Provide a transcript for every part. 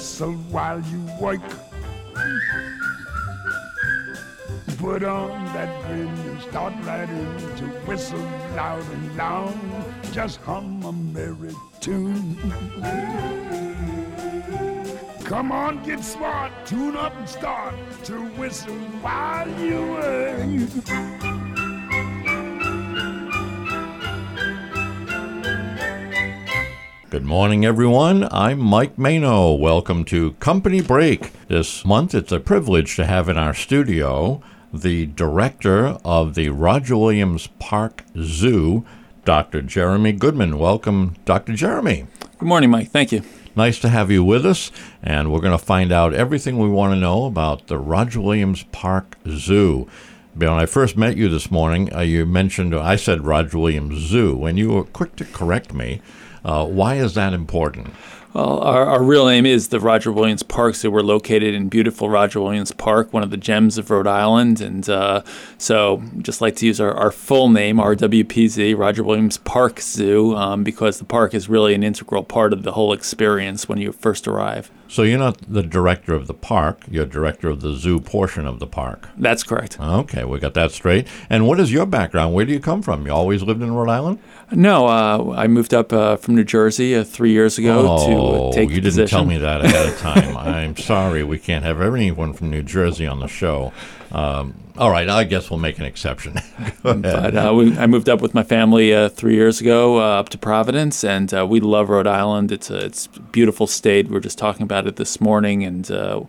whistle while you work. Put on that grin and start right in to whistle loud and long. Just hum a merry tune. Come on, get smart, tune up and start to whistle while you work. Good morning, everyone. I'm Mike Mano. Welcome to Company Break. This month, it's a privilege to have in our studio the director of the Roger Williams Park Zoo, Dr. Jeremy Goodman. Welcome, Dr. Jeremy. Good morning, Mike. Thank you. Nice to have you with us, and we're going to find out everything we want to know about the Roger Williams Park Zoo. When I first met you this morning, you mentioned, I said Roger Williams Zoo, and you were quick to correct me. Why is that important? Well, our real name is the Roger Williams Park Zoo. We're located in beautiful Roger Williams Park, one of the gems of Rhode Island. And so just like to use our full name, RWPZ, Roger Williams Park Zoo, because the park is really an integral part of the whole experience when you first arrive. So you're not the director of the park, you're director of the zoo portion of the park. That's correct. Okay, we got that straight. And what is your background? Where do you come from? You always lived in Rhode Island? No, I moved up from New Jersey 3 years ago to take the position. You didn't tell me that ahead of time. I'm sorry, we can't have anyone from New Jersey on the show. All right, I guess we'll make an exception. But I moved up with my family 3 years ago up to Providence, and we love Rhode Island. It's a beautiful state. We were just talking about it this morning, and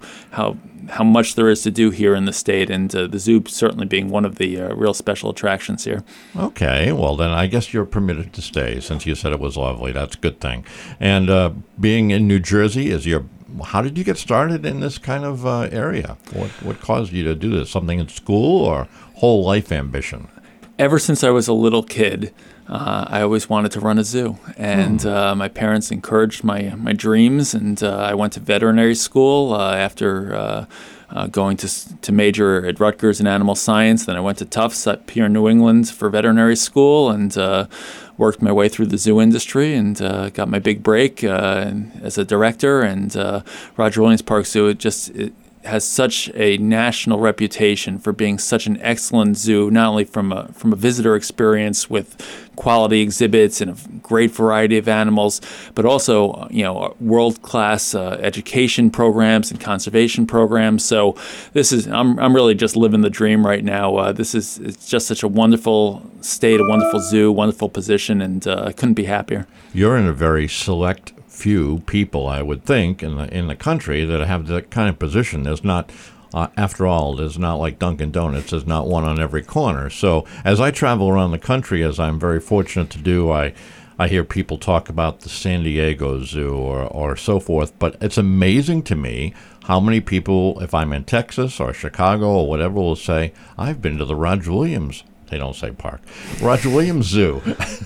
how much there is to do here in the state, and the zoo certainly being one of the real special attractions here. Okay, well then I guess you're permitted to stay since you said it was lovely. That's a good thing. And being in New Jersey, how did you get started in this kind of area? What caused you to do this? Something in school or whole life ambition? Ever since I was a little kid, I always wanted to run a zoo, and my parents encouraged my dreams, and I went to veterinary school after going to major at Rutgers in animal science. Then I went to Tufts up here in New England for veterinary school, and worked my way through the zoo industry, and got my big break as a director. And Roger Williams Park Zoo, it has such a national reputation for being such an excellent zoo, not only from a visitor experience with quality exhibits and a great variety of animals, but also world-class education programs and conservation programs. So I'm really just living the dream right now. It's just such a wonderful state, a wonderful zoo, wonderful position, and I couldn't be happier. You're in a very select few people, I would think, in the country that have that kind of position. There's not, after all, there's not like Dunkin' Donuts. There's not one on every corner. So as I travel around the country, as I'm very fortunate to do, I hear people talk about the San Diego Zoo or so forth. But it's amazing to me how many people, if I'm in Texas or Chicago or whatever, will say, I've been to the Roger Williams. They don't say park. Roger Williams Zoo.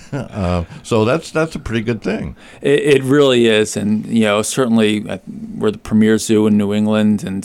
So that's a pretty good thing. It really is, and certainly we're the premier zoo in New England, and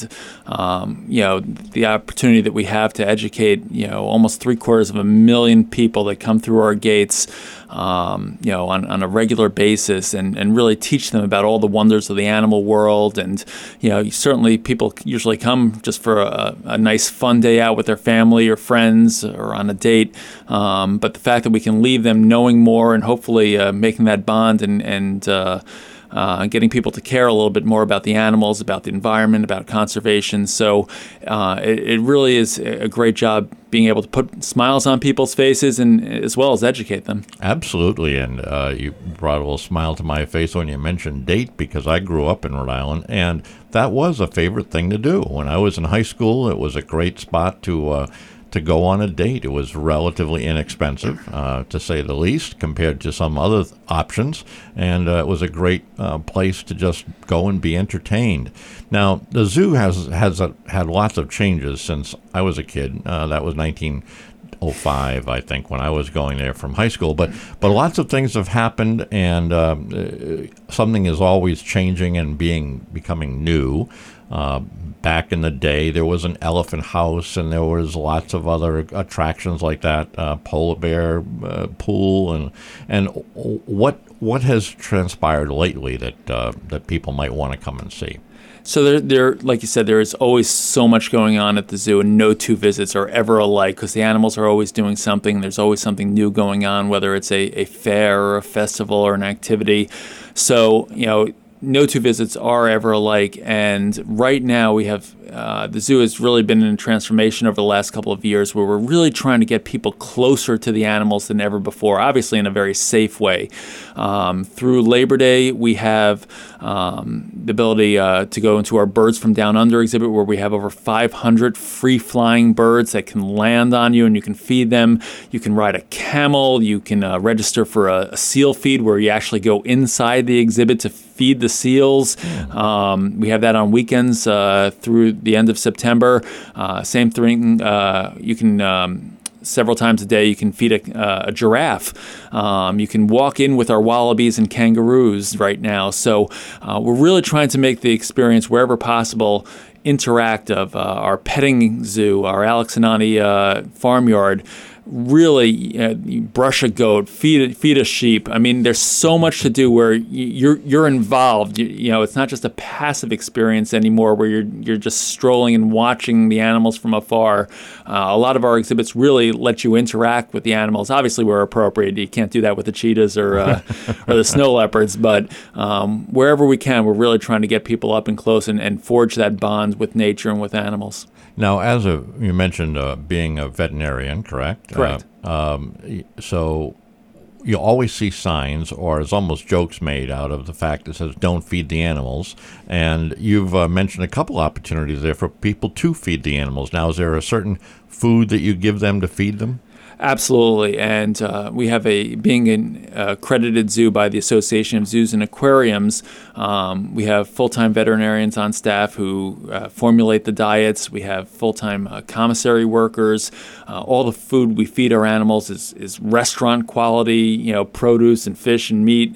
the opportunity that we have to educate almost 750,000 people that come through our gates on a regular basis, and really teach them about all the wonders of the animal world. And certainly people usually come just for a nice fun day out with their family or friends or on a date. But the fact that we can leave them knowing more and hopefully making that bond and getting people to care a little bit more about the animals, about the environment, about conservation. So it really is a great job being able to put smiles on people's faces and as well as educate them. Absolutely. And you brought a little smile to my face when you mentioned date, because I grew up in Rhode Island, and that was a favorite thing to do. When I was in high school, it was a great spot to go on a date. It was relatively inexpensive, to say the least, compared to some other options, and it was a great place to just go and be entertained. Now, the zoo has had lots of changes since I was a kid. That was 1905, I think, when I was going there from high school. But lots of things have happened, and something is always changing and becoming new. Back in the day, there was an elephant house, and there was lots of other attractions like that, polar bear pool, and what has transpired lately that people might want to come and see? So there, like you said, there is always so much going on at the zoo, and no two visits are ever alike because the animals are always doing something. There's always something new going on, whether it's a fair or a festival or an activity. So, no two visits are ever alike, and right now we have the zoo has really been in a transformation over the last couple of years where we're really trying to get people closer to the animals than ever before, obviously in a very safe way. Through Labor Day, we have the ability to go into our Birds from Down Under exhibit where we have over 500 free-flying birds that can land on you and you can feed them. You can ride a camel. You can register for a seal feed where you actually go inside the exhibit to feed the seals. We have that on weekends through the end of September. Same thing, you can several times a day you can feed a giraffe. You can walk in with our wallabies and kangaroos right now. So we're really trying to make the experience wherever possible interactive. Our petting zoo, our Alex Anani farmyard, really you brush a goat, feed a sheep. I mean, there's so much to do where you're involved. It's not just a passive experience anymore where you're just strolling and watching the animals from afar. A lot of our exhibits really let you interact with the animals. Obviously, where appropriate. You can't do that with the cheetahs or the snow leopards, but wherever we can, we're really trying to get people up and close and forge that bond with nature and with animals. Now, you mentioned being a veterinarian, correct? Correct. So you always see signs, or there's almost jokes made out of the fact that says, don't feed the animals. And you've mentioned a couple opportunities there for people to feed the animals. Now, is there a certain food that you give them to feed them? Absolutely, and we have being an accredited zoo by the Association of Zoos and Aquariums, we have full-time veterinarians on staff who formulate the diets. We have full-time commissary workers. All the food we feed our animals is restaurant quality, produce and fish and meat.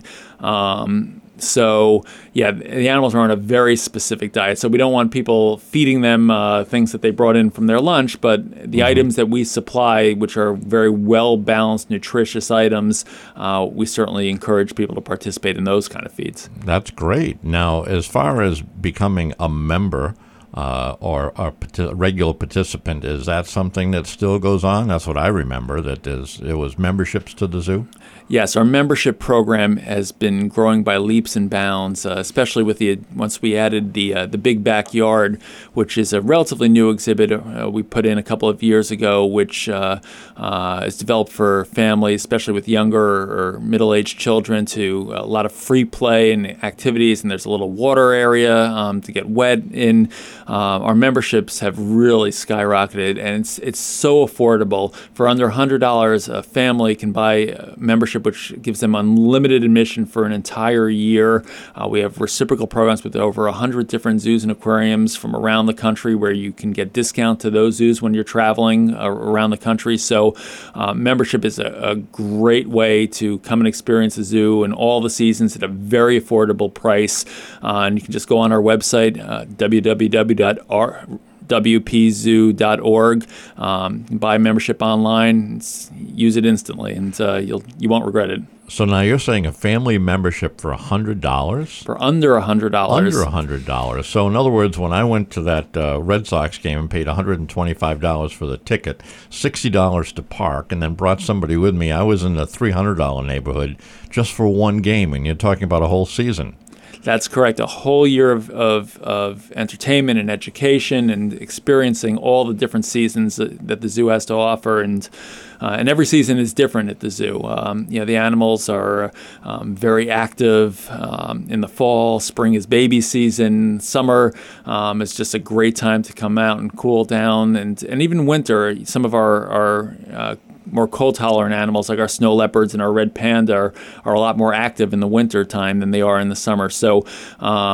So, the animals are on a very specific diet. So we don't want people feeding them things that they brought in from their lunch, but the items that we supply, which are very well-balanced, nutritious items, we certainly encourage people to participate in those kind of feeds. That's great. Now, as far as becoming a member or a regular participant, is that something that still goes on? That's what I remember, it was memberships to the zoo? Yes, our membership program has been growing by leaps and bounds, especially with once we added the Big Backyard, which is a relatively new exhibit we put in a couple of years ago, which is developed for families, especially with younger or middle-aged children, to a lot of free play and activities, and there's a little water area to get wet in. Our memberships have really skyrocketed, and it's so affordable. For under $100, a family can buy a membership which gives them unlimited admission for an entire year. We have reciprocal programs with over 100 different zoos and aquariums from around the country where you can get discount to those zoos when you're traveling around the country. So membership is a great way to come and experience a zoo in all the seasons at a very affordable price. And you can just go on our website, www.wpzoo.org, buy membership online, use it instantly, and you won't regret it. So now you're saying a family membership for $100? For under $100. Under $100. So in other words, when I went to that Red Sox game and paid $125 for the ticket, $60 to park, and then brought somebody with me, I was in the $300 neighborhood just for one game, and you're talking about a whole season. That's correct. A whole year of entertainment and education and experiencing all the different seasons that the zoo has to offer, and every season is different at the zoo. The animals are very active in the fall. Spring is baby season. Summer is just a great time to come out and cool down, and even winter. Some of our more cold-tolerant animals, like our snow leopards and our red panda, are a lot more active in the winter time than they are in the summer. So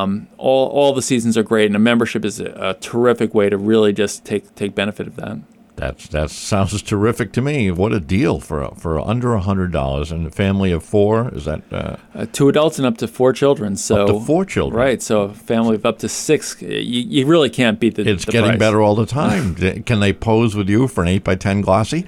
all the seasons are great, and a membership is a terrific way to really just take benefit of that. That sounds terrific to me. What a deal for under $100 and a family of 4. Is that 2 adults and up to 4 children? So up to 4 children, right? So a family of up to 6. You really can't beat the. It's getting price. better all the time. Can they pose with you for an 8x10 glossy?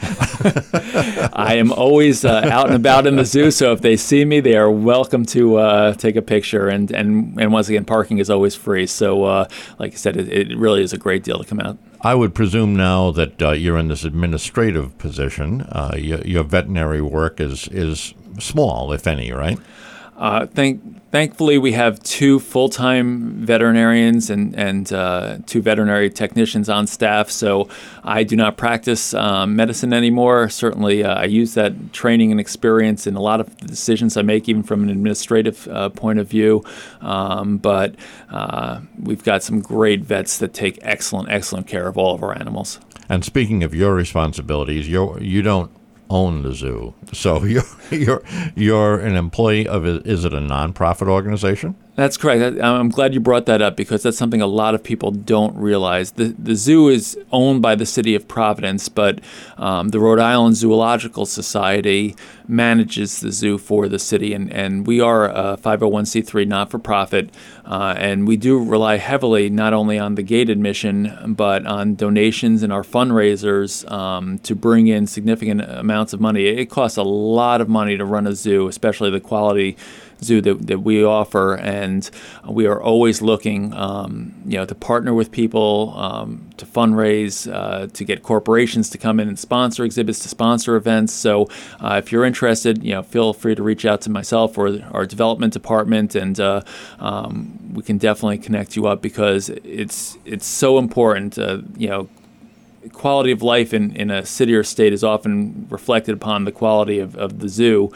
I am always out and about in the zoo, so if they see me, they are welcome to take a picture. And once again, parking is always free. So like I said, it really is a great deal to come out. I would presume now that you're in this administrative position, your veterinary work is small, if any, right? Thankfully, we have 2 full-time veterinarians and 2 veterinary technicians on staff. So I do not practice medicine anymore. Certainly, I use that training and experience in a lot of the decisions I make, even from an administrative point of view. But we've got some great vets that take excellent care of all of our animals. And speaking of your responsibilities, you don't own the zoo, so you're an employee of it. Is it a nonprofit organization? That's correct. I'm glad you brought that up because that's something a lot of people don't realize. The zoo is owned by the city of Providence, but the Rhode Island Zoological Society manages the zoo for the city, and we are a 501c3 not-for-profit, and we do rely heavily not only on the gate admission, but on donations and our fundraisers to bring in significant amounts of money. It costs a lot of money to run a zoo, especially the quality zoo that we offer, and we are always looking to partner with people, to fundraise, to get corporations to come in and sponsor exhibits, to sponsor events. So if you're interested, feel free to reach out to myself or our development department, and we can definitely connect you up because it's so important. Quality of life in a city or state is often reflected upon the quality of the zoo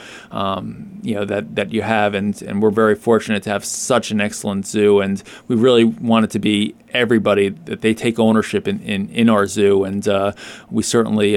that you have, and we're very fortunate to have such an excellent zoo, and we really want it to be everybody that they take ownership in our zoo, and we certainly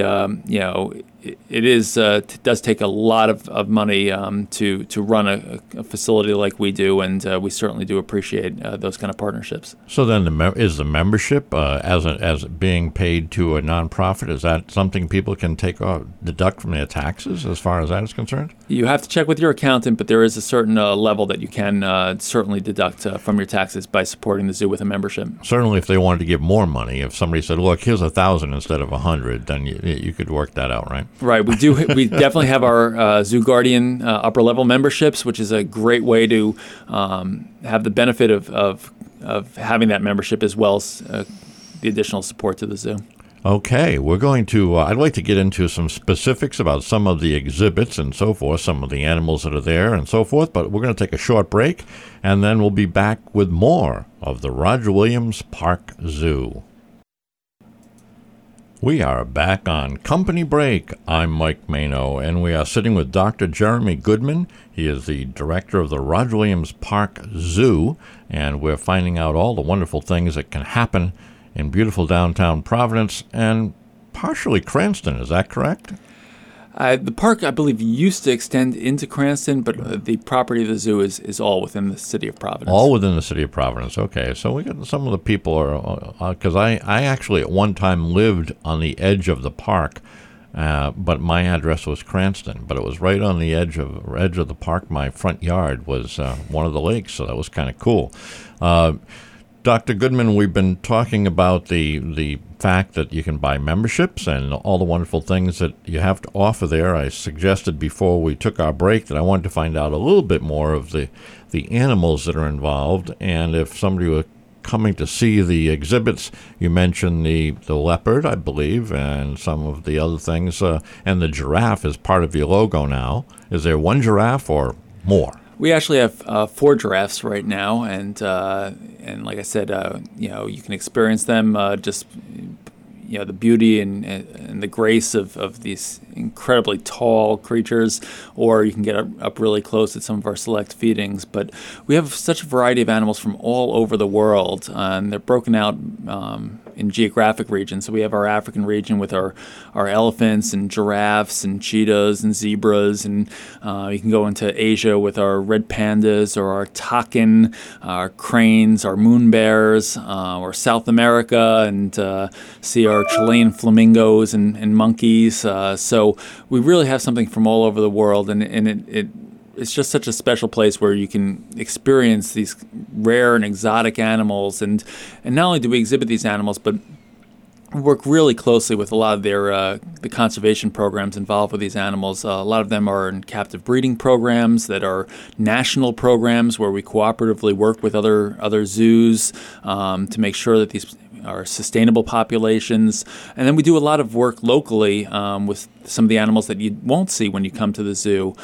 it does take a lot of money to run a facility like we do, and we certainly do appreciate those kind of partnerships. So then, is the membership as being paid to a nonprofit? Is that something people can deduct from their taxes as far as that is concerned? You have to check with your accountant, but there is a certain level that you can certainly deduct from your taxes by supporting the zoo with a membership. Certainly, if they wanted to give more money, if somebody said, "Look, here's 1,000 instead of 100," then you could work that out, right? Right. We do. We definitely have our Zoo Guardian upper level memberships, which is a great way to have the benefit of having that membership as well as the additional support to the zoo. Okay, we're going to, I'd like to get into some specifics about some of the exhibits and so forth, some of the animals that are there and so forth, but we're going to take a short break, and then we'll be back with more of the Roger Williams Park Zoo. We are back on Company Break. I'm Mike Mano, and we are sitting with Dr. Jeremy Goodman. He is the director of the Roger Williams Park Zoo, and we're finding out all the wonderful things that can happen in beautiful downtown Providence and partially Cranston. Is that correct? The park, I believe, used to extend into Cranston, but the property of the zoo is all within the city of Providence. All within the city of Providence. Okay, so we got some of the people because I actually at one time lived on the edge of the park, but my address was Cranston, but it was right on the edge of the park. My front yard was one of the lakes, so that was kind of cool. Dr. Goodman, we've been talking about the fact that you can buy memberships and all the wonderful things that you have to offer there. I suggested before we took our break that I wanted to find out a little bit more of the animals that are involved, and if somebody were coming to see the exhibits, you mentioned the leopard, I believe, and some of the other things, and the giraffe is part of your logo now. Is there one giraffe or more? We actually have 4 giraffes right now, and like I said, you can experience them. The beauty and the grace of these incredibly tall creatures, or you can get up really close at some of our select feedings. But we have such a variety of animals from all over the world, and they're broken out in geographic regions. So we have our African region with our elephants and giraffes and cheetahs and zebras, and you can go into Asia with our red pandas or our takin, our cranes, our moon bears, or South America and see our Chilean flamingos and monkeys. So we really have something from all over the world, and it's just such a special place where you can experience these rare and exotic animals. And not only do we exhibit these animals, but we work really closely with a lot of the conservation programs involved with these animals. A lot of them are in captive breeding programs that are national programs where we cooperatively work with other zoos to make sure that these are sustainable populations. And then we do a lot of work locally with some of the animals that you won't see when you come to the zoo.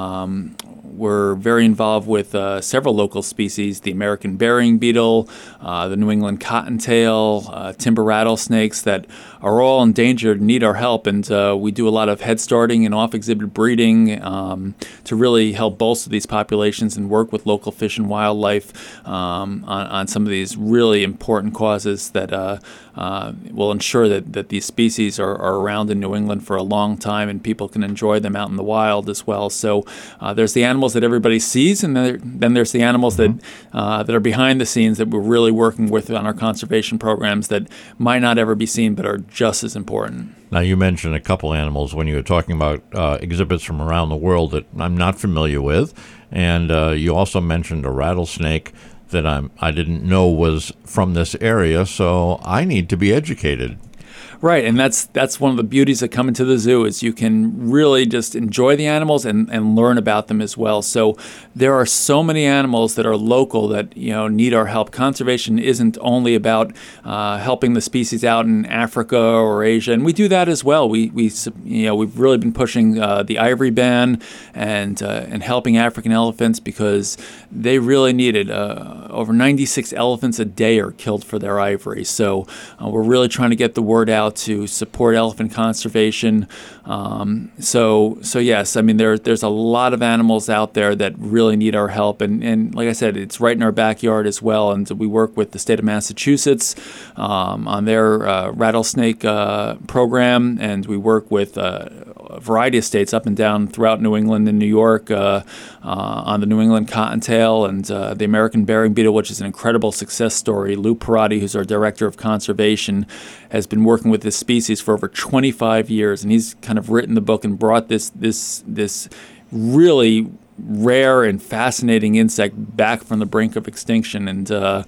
We're very involved with several local species, the American burying beetle, the New England cottontail, timber rattlesnakes that are all endangered and need our help. And we do a lot of head starting and off-exhibit breeding to really help bolster these populations and work with local fish and wildlife on some of these really important causes that will ensure that these species are around in New England for a long time and people can enjoy them out in the wild as well. So there's the animals that everybody sees, and then there's the animals that are behind the scenes that we're really working with on our conservation programs that might not ever be seen but are just as important. Now, you mentioned a couple animals when you were talking about exhibits from around the world that I'm not familiar with, and you also mentioned a rattlesnake that I didn't know was from this area, so I need to be educated. Right, and that's one of the beauties that come into the zoo is you can really just enjoy the animals and learn about them as well. So there are so many animals that are local that need our help. Conservation isn't only about helping the species out in Africa or Asia, and we do that as well. We've really been pushing the ivory ban and helping African elephants because they really need it. Over 96 elephants a day are killed for their ivory. So we're really trying to get the word out to support elephant conservation. So yes, I mean there's a lot of animals out there that really need our help, and like I said, it's right in our backyard as well. And we work with the state of Massachusetts on their rattlesnake program, and we work with a variety of states up and down throughout New England and New York on the New England cottontail and the American burying beetle, which is an incredible success story. Lou Perotti, who's our director of conservation, has been working with this species for over 25 years, and he's kind of written the book and brought this really rare and fascinating insect back from the brink of extinction. And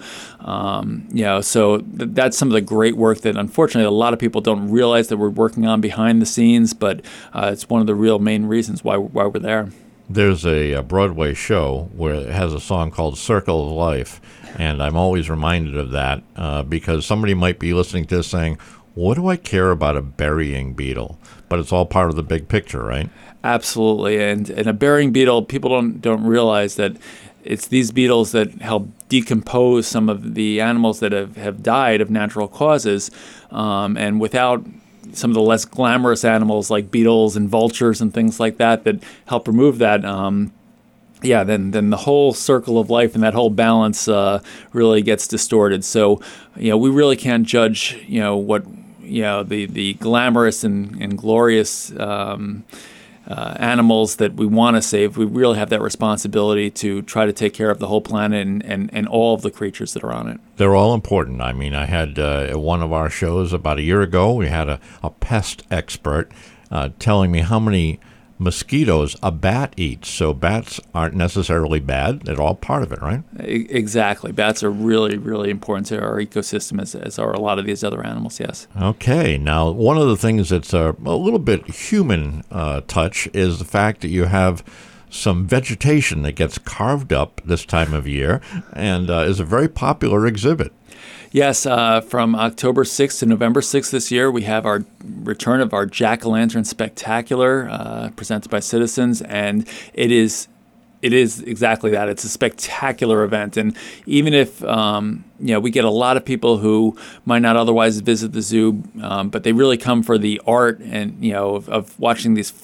so that's some of the great work that unfortunately a lot of people don't realize that we're working on behind the scenes, but it's one of the real main reasons why we're there. There's a Broadway show where it has a song called Circle of Life, and I'm always reminded of that because somebody might be listening to this saying, what do I care about a burying beetle? But it's all part of the big picture, right? Absolutely. And a burying beetle, people don't realize that it's these beetles that help decompose some of the animals that have died of natural causes. And without some of the less glamorous animals like beetles and vultures and things like that help remove that, then the whole circle of life and that whole balance really gets distorted. So, we really can't judge, what the glamorous and glorious animals that we want to save. We really have that responsibility to try to take care of the whole planet and all of the creatures that are on it. They're all important. I mean, I had at one of our shows about a year ago, we had a pest expert telling me how many mosquitoes a bat eats. So bats aren't necessarily bad. They're all part of it, right? Exactly. Bats are really, really important to our ecosystem as are a lot of these other animals, yes. Okay. Now, one of the things that's a little bit human touch is the fact that you have some vegetation that gets carved up this time of year and is a very popular exhibit. Yes, from October 6th to November 6th this year, we have our return of our Jack-o'-lantern Spectacular presented by citizens, and it is it is exactly that. It's a spectacular event. And even if, we get a lot of people who might not otherwise visit the zoo, but they really come for the art and, of watching these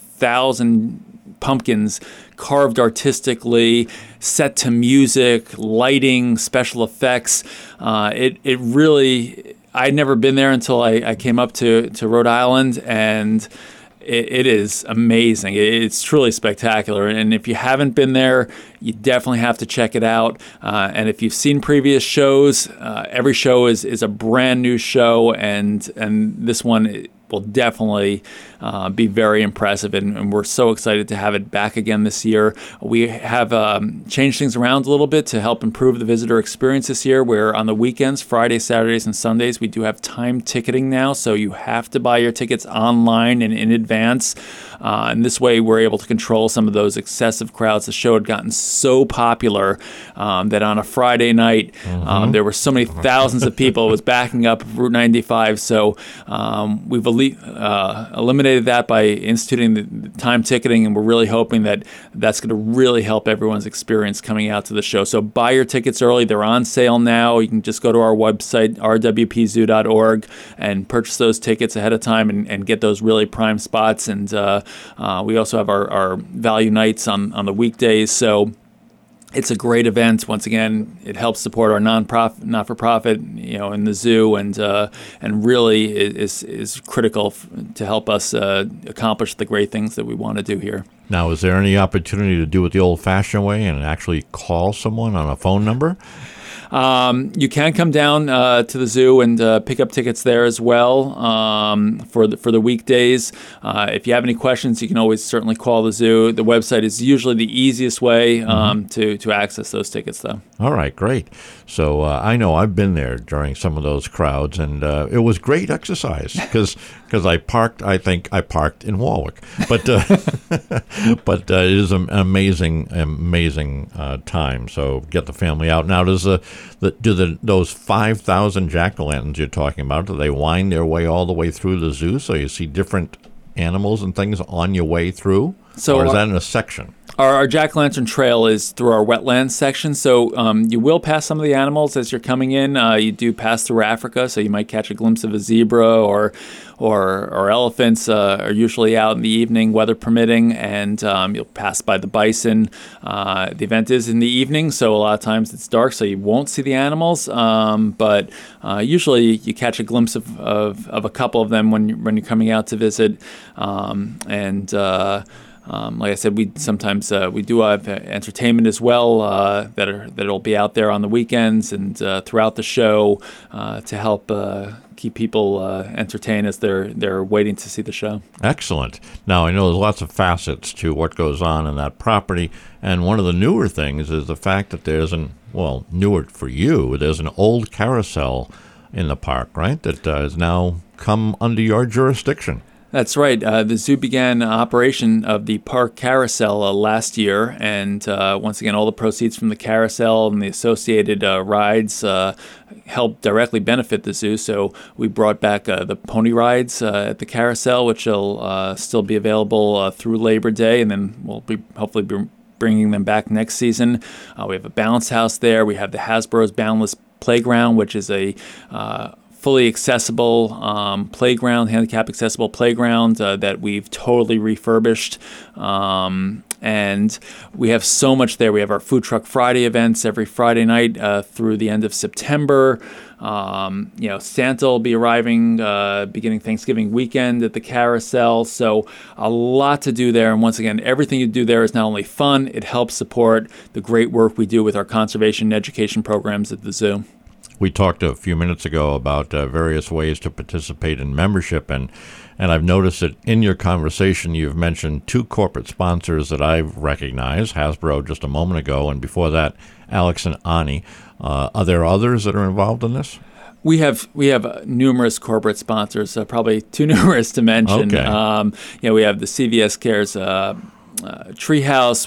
5,000 pumpkins carved artistically, set to music, lighting, special effects. It really, I'd never been there until I came up to Rhode Island, and it is amazing. It's truly spectacular. And if you haven't been there, you definitely have to check it out. And if you've seen previous shows, every show is a brand new show, and this one will definitely be very impressive, and we're so excited to have it back again this year. We have changed things around a little bit to help improve the visitor experience this year, where on the weekends, Fridays, Saturdays, and Sundays, we do have time ticketing now, so you have to buy your tickets online and in advance. And this way, we're able to control some of those excessive crowds. The show had gotten so popular that on a Friday night, there were so many thousands of people. It was backing up Route 95, so we've eliminated that by instituting the time ticketing, and we're really hoping that that's going to really help everyone's experience coming out to the show. So buy your tickets early. They're on sale now. You can just go to our website, rwpzoo.org, and purchase those tickets ahead of time and get those really prime spots. And we also have our value nights on the weekdays. So it's a great event. Once again, it helps support our not-for-profit, in the zoo, and really is critical to help us accomplish the great things that we want to do here. Now, is there any opportunity to do it the old-fashioned way and actually call someone on a phone number? You can come down to the zoo and pick up tickets there as well for the weekdays. If you have any questions, you can always certainly call the zoo. The website is usually the easiest way to access those tickets, though. All right, great. So I know I've been there during some of those crowds, and it was great exercise because I think I parked in Warwick. But but it is an amazing time. So get the family out. Now, those 5,000 jack-o'-lanterns you're talking about, do they wind their way all the way through the zoo so you see different animals and things on your way through? So, or is that in a section? Our jack-o'-lantern trail is through our wetlands section, so you will pass some of the animals as you're coming in. You do pass through Africa, so you might catch a glimpse of a zebra or elephants are usually out in the evening, weather permitting, and you'll pass by the bison. The event is in the evening, so a lot of times it's dark, so you won't see the animals, but usually you catch a glimpse of a couple of them when you're coming out to visit, like I said, we do have entertainment as well that'll be out there on the weekends and throughout the show to help keep people entertained as they're waiting to see the show. Excellent. Now, I know there's lots of facets to what goes on in that property, and one of the newer things is the fact that newer for you, there's an old carousel in the park, right, that has now come under your jurisdiction. That's right. The zoo began operation of the park carousel last year, and once again, all the proceeds from the carousel and the associated rides help directly benefit the zoo. So we brought back the pony rides at the carousel, which will still be available through Labor Day, and then we'll be hopefully bringing them back next season. We have a bounce house there. We have the Hasbro's Boundless Playground, which is a fully accessible playground, handicap accessible playground that we've totally refurbished. And we have so much there. We have our Food Truck Friday events every Friday night through the end of September. Santa will be arriving beginning Thanksgiving weekend at the carousel. So a lot to do there. And once again, everything you do there is not only fun, it helps support the great work we do with our conservation and education programs at the zoo. We talked a few minutes ago about various ways to participate in membership, and I've noticed that in your conversation you've mentioned two corporate sponsors that I've recognized, Hasbro just a moment ago, and before that, Alex and Ani. Are there others that are involved in this? We have numerous corporate sponsors, probably too numerous to mention. Okay. We have the CVS Cares Treehouse. We have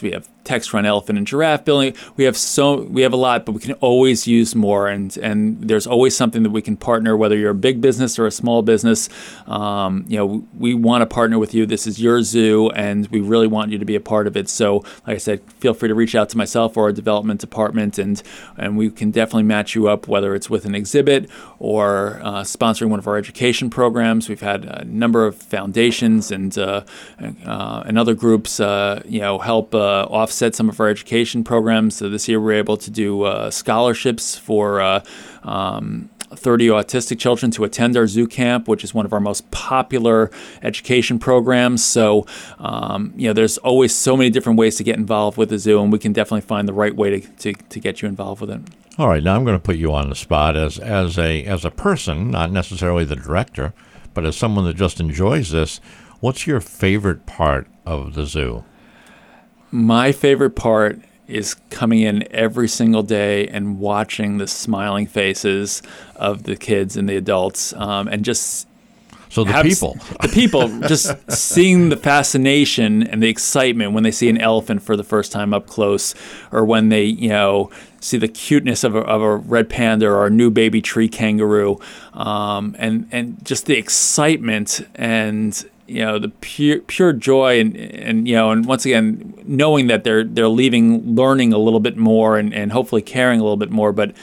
Textron elephant and giraffe building. We have a lot, but we can always use more, and there's always something that we can partner, whether you're a big business or a small business. We want to partner with you. This is your zoo, and we really want you to be a part of it. So, like I said, feel free to reach out to myself or our development department, and we can definitely match you up, whether it's with an exhibit or sponsoring one of our education programs. We've had a number of foundations and other groups, help offset some of our education programs. So this year we're able to do scholarships for 30 autistic children to attend our zoo camp, which is one of our most popular education programs. So, there's always so many different ways to get involved with the zoo, and we can definitely find the right way to get you involved with it. All right, now I'm going to put you on the spot as a person, not necessarily the director, but as someone that just enjoys this. What's your favorite part of the zoo? My favorite part is coming in every single day and watching the smiling faces of the kids and the adults, and just the people just seeing the fascination and the excitement when they see an elephant for the first time up close, or when they see the cuteness of a red panda or a new baby tree kangaroo, and just the excitement and the pure joy and once again knowing that they're learning a little bit more and hopefully caring a little bit more, but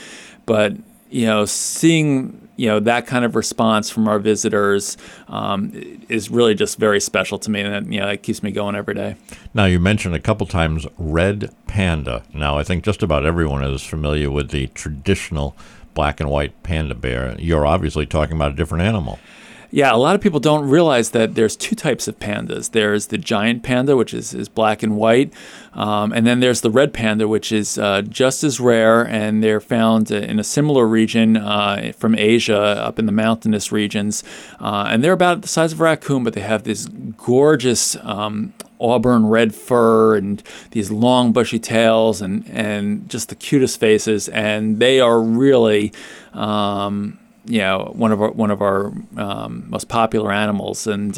seeing that kind of response from our visitors is really just very special to me, and it keeps me going every day. Now, you mentioned a couple times red panda. Now, I think just about everyone is familiar with the traditional black and white panda bear. You're obviously talking about a different animal. Yeah, a lot of people don't realize that there's two types of pandas. There's the giant panda, which is black and white, and then there's the red panda, which is just as rare, and they're found in a similar region from Asia, up in the mountainous regions, and they're about the size of a raccoon, but they have this gorgeous auburn red fur and these long bushy tails and just the cutest faces, and they are really one of our most popular animals, and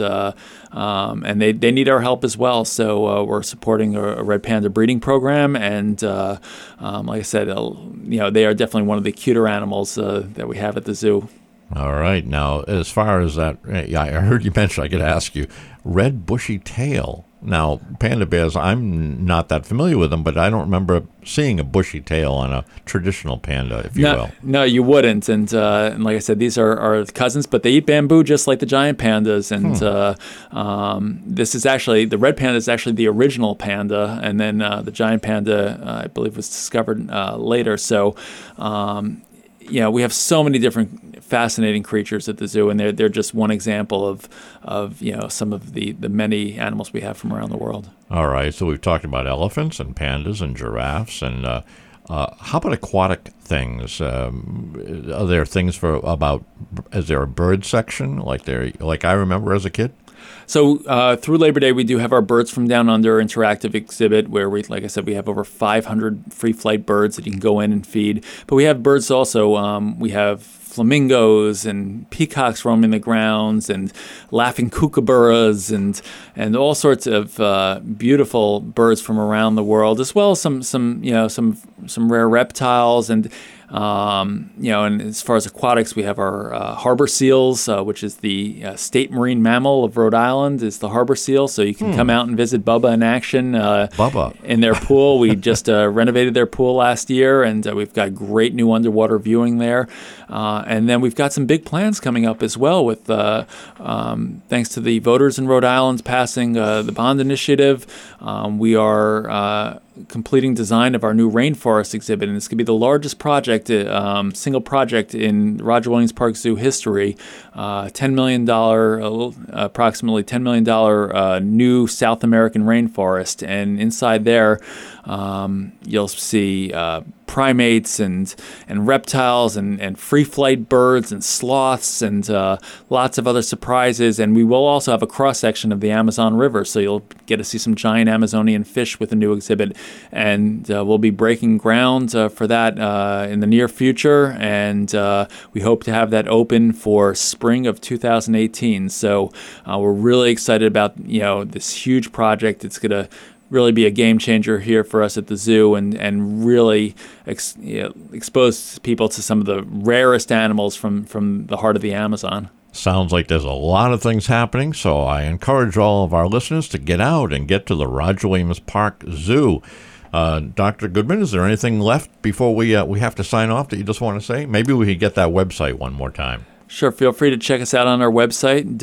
they need our help as well. So we're supporting a red panda breeding program, and like I said, they are definitely one of the cuter animals that we have at the zoo. All right. Now, as far as that, I heard you mention, I could ask you, red bushy tail. Now, panda bears, I'm not that familiar with them, but I don't remember seeing a bushy tail on a traditional panda, if you will. No, you wouldn't. And like I said, these are cousins, but they eat bamboo just like the giant pandas. And this is actually, the red panda is actually the original panda, and then the giant panda, I believe, was discovered later. So, we have so many different fascinating creatures at the zoo, and they're just one example of some of the many animals we have from around the world. All right, so we've talked about elephants and pandas and giraffes, and how about aquatic things? Are there things is there a bird section like I remember as a kid? So through Labor Day, we do have our Birds from Down Under interactive exhibit where like I said, we have over 500 free flight birds that you can go in and feed. But we have birds also. We have flamingos and peacocks roaming the grounds, and laughing kookaburras, and all sorts of beautiful birds from around the world, as well as some rare reptiles. And and as far as aquatics, we have our harbor seals, which is the state marine mammal of Rhode Island, is the harbor seal. So you can come out and visit Bubba in action. Bubba. In their pool. We just renovated their pool last year, and we've got great new underwater viewing there. And then we've got some big plans coming up as well with, thanks to the voters in Rhode Island passing the bond initiative. We are completing design of our new rainforest exhibit, and it's going to be the largest project, single project in Roger Williams Park Zoo history. $10 million, approximately $10 million new South American rainforest, and inside there you'll see primates and reptiles and free flight birds and sloths and lots of other surprises. And we will also have a cross section of the Amazon River, so you'll get to see some giant Amazonian fish with a new exhibit. And we'll be breaking ground for that in the near future, and we hope to have that open for spring of 2018. So we're really excited about this huge project. It's going to really be a game changer here for us at the zoo, and really expose people to some of the rarest animals from the heart of the Amazon. Sounds like there's a lot of things happening, so I encourage all of our listeners to get out and get to the Roger Williams Park Zoo. Dr. Goodman, is there anything left before we have to sign off that you just want to say? Maybe we could get that website one more time. Sure. Feel free to check us out on our website,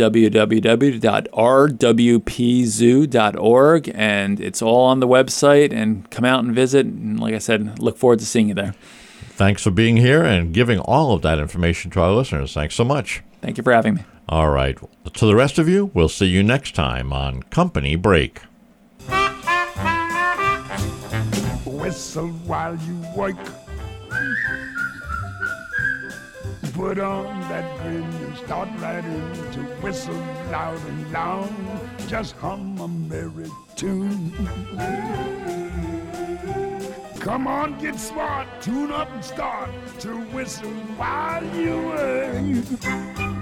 www.rwpzoo.org, and it's all on the website, and come out and visit. And like I said, look forward to seeing you there. Thanks for being here and giving all of that information to our listeners. Thanks so much. Thank you for having me. All right. To the rest of you, we'll see you next time on Company Break. Whistle while you work. Put on that grin and start right in to whistle loud and long. Just hum a merry tune. Come on, get smart, tune up and start to whistle while you work.